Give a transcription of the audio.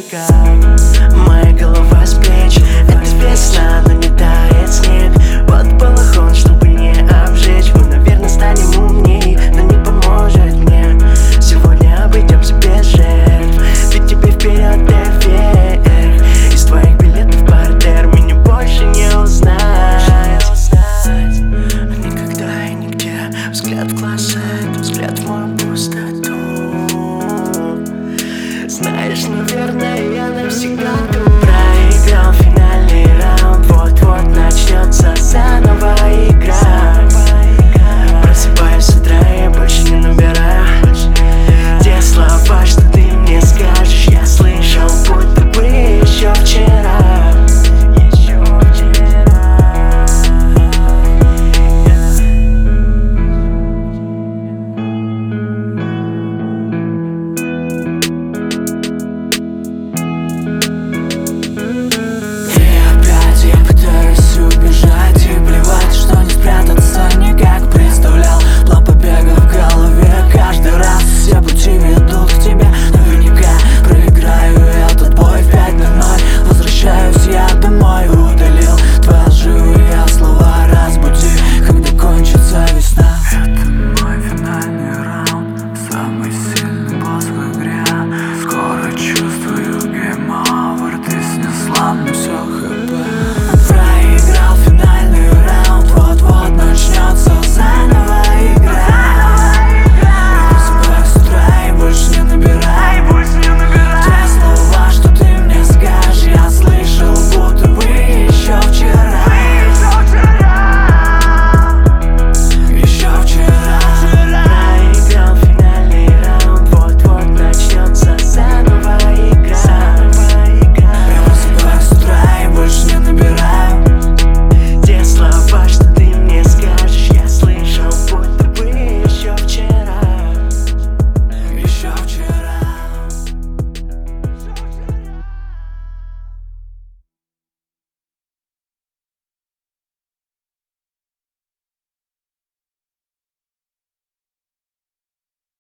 никак. Моя голова с плеч, это весна, но не тает снег. Вот балахон, чтобы не обжечь. Мы, наверное, станем умней, но не поможет мне. Сегодня обойдемся без жертв, ведь тебе вперед и вверх. Из твоих билетов партер меня больше не узнать. Никогда и нигде взгляд в глаза, это взгляд в мою пустоту. Знаешь, наверное, я навсегда тут. Проиграл финальный раунд, вот-вот начнется заново игра.